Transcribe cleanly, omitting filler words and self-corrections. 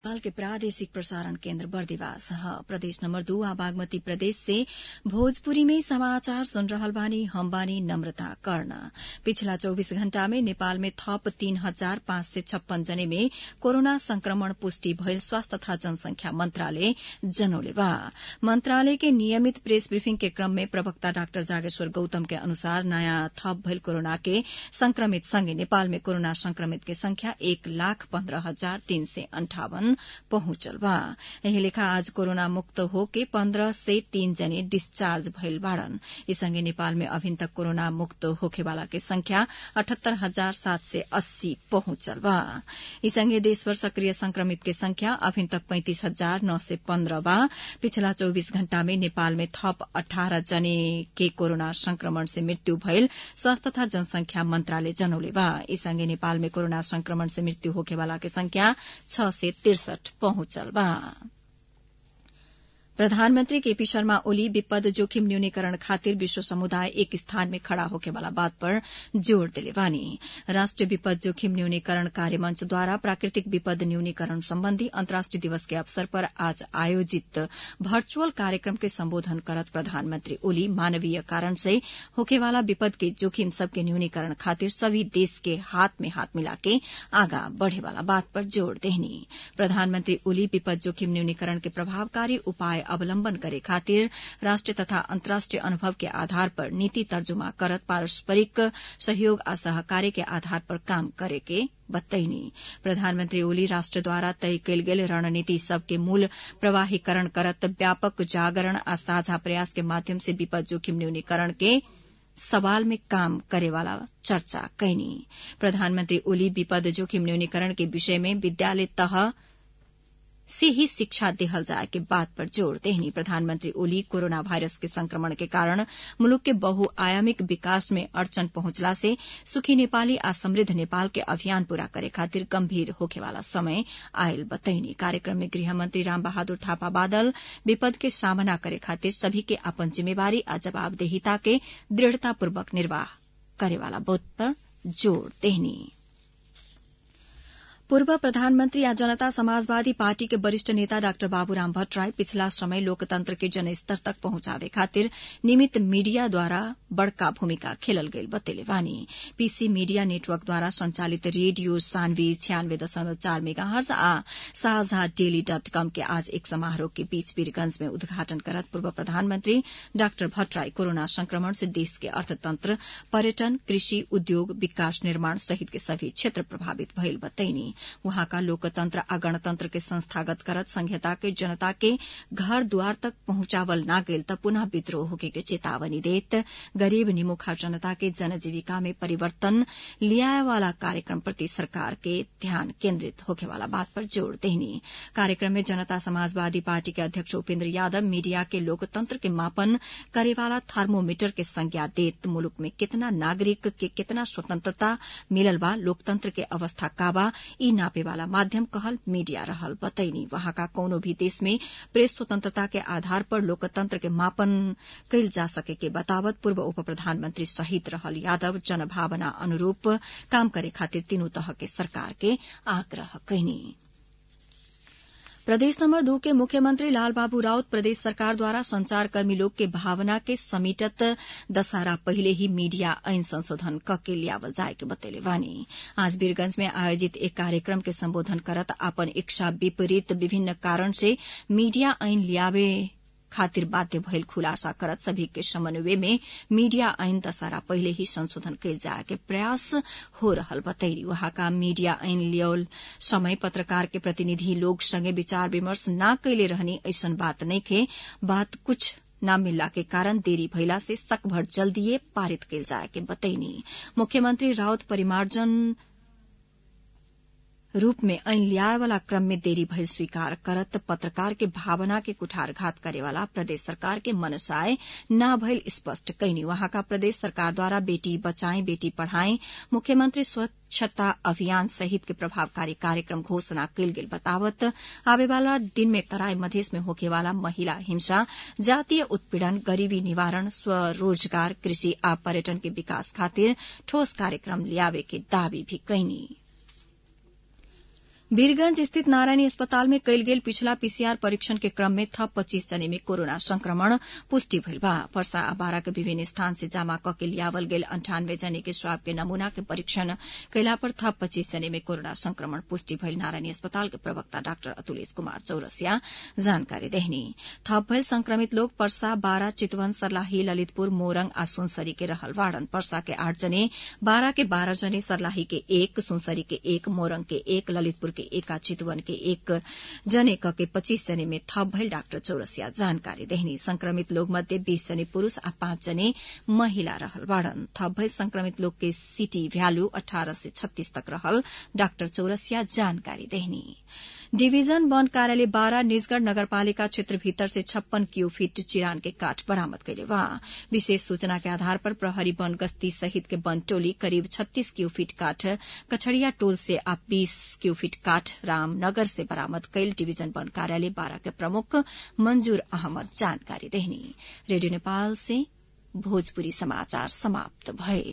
नेपाल के प्रादेशिक प्रसारण केन्द्र बर्दिवास प्रदेश नंबर 2 आ बागमती प्रदेश से भोजपुरी में समाचार सुन रहल बानी। हम बानी नम्रता कर्ण। पिछला 24 घण्टा में नेपाल में थप 3,556 जने में कोरोना संक्रमण पुष्टि भइल स्वास्थ्य तथा जनसंख्या मंत्रालय जनौले बा। मंत्रालय के नियमित प्रेस ब्रीफिंग के क्रम में प्रवक्ता डाक्टर जागेश्वर गौतम के अनुसार नयाँ थप भइल कोरोना के संक्रमित संगे नेपाल में कोरोना संक्रमित के संख्या 1,15,358 पहुंचल बा। यही लेखा आज कोरोना मुक्त होके 1503 जने डिस्चार्ज भइल बाड़न। इस संगे नेपाल में अभिन तक कोरोना मुक्त होखे वाला के संख्या 78,780 पहुंचल बा। इस संगे देशभर सक्रिय संक्रमित के संख्या अभिन तक 35,915 बा। पिछला 24 घण्टा में नेपाल में थप 18 जने के कोरोना संक्रमण से मृत्यु भइल स्वास्थ्य तथा जनसंख्या मंत्रालय जनौले बा। इस संगे नेपाल में कोरोना संक्रमण से मृत्यु होखे वाला के संख्या 6 से 63 पहुंचल बा। प्रधानमंत्री केपी शर्मा ओली विपद जोखिम न्यूनीकरण खातिर विश्व समुदाय एक स्थान में खड़ा होके वाला बात पर जोड़ दिले बानी। राष्ट्रीय विपद जोखिम न्यूनीकरण कार्यमंच द्वारा प्राकृतिक विपद न्यूनीकरण संबंधी अंतर्राष्ट्रीय दिवस के अवसर पर आज आयोजित वर्चुअल कार्यक्रम के संबोधन करत प्रधानमंत्री ओली मानवीय कारण से होके वाला विपद के जोखिम सबके न्यूनीकरण खातिर सभी देश के हाथ में हाथ मिलाके आगा बढ़े वाला बात पर जोड़ देहनी। प्रधानमंत्री ओली विपद जोखिम न्यूनीकरण के प्रभावकारी उपाय अवलंबन करे खातिर राष्ट्रीय तथा अंतर्राष्ट्रीय अनुभव के आधार पर नीति तर्जुमा करत पारस्परिक सहयोग आ सहकार्य के आधार पर काम करे के बतैनी। प्रधानमंत्री ओली राष्ट्र द्वारा तय कयल गेल रणनीति सबके मूल प्रवाहीकरण करत व्यापक जागरण आ साझा प्रयास के माध्यम से विपद जोखिम न्यूनीकरण के सवाल में काम करे वाला चर्चा कैनी। प्रधानमंत्री ओली विपद जोखिम न्यूनीकरण के विषय में विद्यालय तह से ही शिक्षा देहल जाए के बात पर जोड़ देहनी। प्रधानमंत्री ओली कोरोना वायरस के संक्रमण के कारण मुलुक के बहुआयामिक विकास में अड़चन पहुंचला से सुखी नेपाली आ समृद्ध नेपाल के अभियान पूरा करे खातिर गंभीर होखे वाला समय आयल बतैनी। कार्यक्रम में गृहमंत्री राम बहादुर थापा बादल विपद के सामना करे खातिर सभी के अपन जिम्मेवारी आ जवाबदेहिता के दृढ़तापूर्वक निर्वाह करे वाला बात पर जोड़ देहनी। पूर्व प्रधानमंत्री आ जनता समाजवादी पार्टी के वरिष्ठ नेता डाक्टर बाबूराम भट्टराई पिछला समय लोकतंत्र के जनस्तर तक पहुंचावे खातिर नियमित मीडिया द्वारा बड़का भूमिका खेलल गईल बतेले बानी। पीसी मीडिया नेटवर्क द्वारा संचालित रेडियो सानवी 96.4 मेगाहर्ज आ साझा डेली.com के आज एक समारोह के बीच वीरगंज में उद्घाटन करत पूर्व प्रधानमंत्री डाक्टर भट्टराई कोरोना संक्रमण से देश के अर्थतंत्र, पर्यटन, कृषि, उद्योग, विकास निर्माण सहित के सभी क्षेत्र प्रभावित भइल बतैनी। वहां का लोकतंत्र आ गणतंत्र के संस्थागत करत संघीयता के जनता के घर द्वार तक पहुंचावल ना गेल त पुनः विद्रोह होके के चेतावनी देत गरीब निमुखा जनता के जनजीविका में परिवर्तन लियाए वाला कार्यक्रम प्रति सरकार के ध्यान केन्द्रित होके वाला बात पर जोड़ देहनी। कार्यक्रम में जनता समाजवादी पार्टी के अध्यक्ष उपेन्द्र यादव मीडिया के लोकतंत्र के मापन करे वाला थर्मोमीटर के संज्ञा देत मुलुक में कितना नागरिक के कितना स्वतंत्रता मिलल बा, लोकतंत्र के अवस्था का बा, नापे वाला माध्यम कहल मीडिया रहल बतैनी। वहां का कोनो भी देश में प्रेस स्वतंत्रता के आधार पर लोकतंत्र के मापन कैल जा सके के बतावत पूर्व उप प्रधानमंत्री शहीद रहल यादव जनभावना अनुरूप काम करे खातिर तीनों तह के सरकार के आग्रह कैनी। प्रदेश नंबर 2 के मुख्यमंत्री लालबाबू राउत प्रदेश सरकार द्वारा संचारकर्मी लोग के भावना के समेटत दशहरा पहले ही मीडिया ऐन संशोधन क के लियावल जाए के बतेले बानी। आज वीरगंज में आयोजित एक कार्यक्रम के संबोधन करत अपन इच्छा विपरीत विभिन्न कारण से मीडिया ऐन लियावे खातिर बाध्य भइल खुलासा करत सभी के समन्वय में मीडिया ऐन दशहरा पहले ही संशोधन कैल जाए के प्रयास हो रहल बतैली। वहां का मीडिया ऐन लियल समय पत्रकार के प्रतिनिधि लोग संगे विचार विमर्श न कैले रहनी ऐसन बात नइखे, बात कुछ न मिलला के कारण देरी भइला से शक भर जल्दीए पारित कैल जाए के बतैनी। मुख्यमंत्री राउत परिमार्जन रूप में ऐन लियाए वाला क्रम में देरी भइल स्वीकार करत पत्रकार के भावना के कुठारघात करे वाला प्रदेश सरकार के मनसाय न भइल स्पष्ट कैनी। वहां का प्रदेश सरकार द्वारा बेटी बचाएं बेटी पढ़ाएं, मुख्यमंत्री स्वच्छता अभियान सहित के प्रभावकारी कार्यक्रम घोषणा कैल गेल बतावत आवे वाला दिन में तराई मधेश में होके वाला महिला हिंसा, जातीय उत्पीड़न, गरीबी निवारण, स्वरोजगार, कृषि आ पर्यटन के विकास खातिर ठोस कार्यक्रम लियावे के दावी भी कैनी। वीरगंज स्थित नारायणी अस्पताल में कयल गेल पिछला पीसीआर परीक्षण के क्रम में थप 25 जने में कोरोना संक्रमण पुष्टि भइल बा। पर्सा आ बारा के विभिन्न स्थान से जमा क के लियावल गेल 98 जने के स्वाब के नमूना के परीक्षण कयला पर थप 25 जने में कोरोना संक्रमण पुष्टि भइल नारायणी अस्पताल के प्रवक्ता डाक्टर अतुलेश कुमार चौरसिया जानकारी देहनी। थप भइल संक्रमित लोग पर्सा, बारा, चितवन, सर्लाही, ललितपुर, मोरंग आ सुनसरी के रहल वाड़न। पर्सा के 8 जने, बारा के 12 जने, सर्लाही के 1, सुनसरी के 1, मोरंग के 1, ललितपुर के 1 चितवन के 1 जने क के 25 जने में थप भइल डाक्टर चौरसिया जानकारी देहनी। संक्रमित लोग मध्ये 20 जने पुरूष आ 5 जने महिला रहल वाड़न। थप भइल संक्रमित लोग के सीटी भ्यालु 18 से 36 तक रहल डाक्टर चौरसिया जानकारी देहनी। डिवीजन वन कार्यालय बारा निजगढ़ नगरपालिका क्षेत्र भीतर से 56 क्यूफिट चिरान के काठ बरामद कैले बा। विशेष सूचना के आधार पर प्रहरी वन गश्ती सहित के वन टोली करीब 36 क्यूफिट काठ कछड़िया टोल से आ 20 क्यूफिट काठ रामनगर से बरामद कैल डिवीजन वन कार्यालय बारा के प्रमुख मंजूर अहमद जानकारी देहनी। रेडियो नेपाल से भोजपुरी समाचार समाप्त भए।